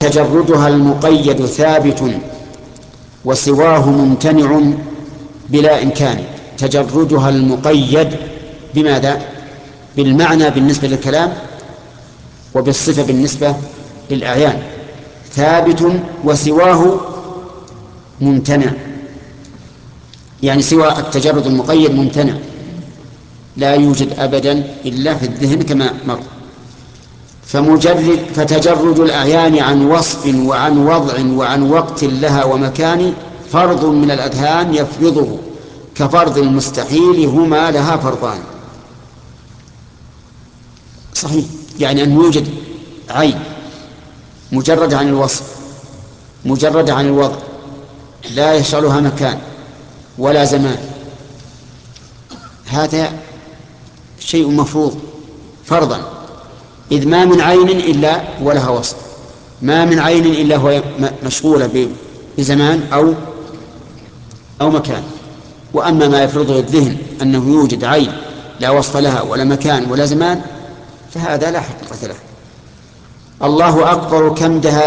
تجردها المقيد ثابت وسواه ممتنع بلا إمكان. تجردها المقيد بماذا؟ بالمعنى بالنسبة للكلام وبالصفة بالنسبة للأعيان. ثابت وسواه ممتنع، يعني سوى التجرد المقيد ممتنع، لا يوجد أبدا إلا في الذهن كما مر. فتجرد الأعيان عن وصف وعن وضع وعن وقت لها ومكان فرض من الأذهان يفرضه كفرض المستحيل هما لها فرضان. صحيح، يعني أن يوجد عين مجرد عن الوصف مجرد عن الوضع لا يشغلها مكان ولا زمان، هذا شيء مفروض فرضا، إذ ما من عين إلا ولها وصف، ما من عين إلا هو مشغولة بزمان أو مكان. وأما ما يفرضه الذهن أنه يوجد عين لا وصف لها ولا مكان ولا زمان فهذا لا حقيقة له. الله أكبر كم دها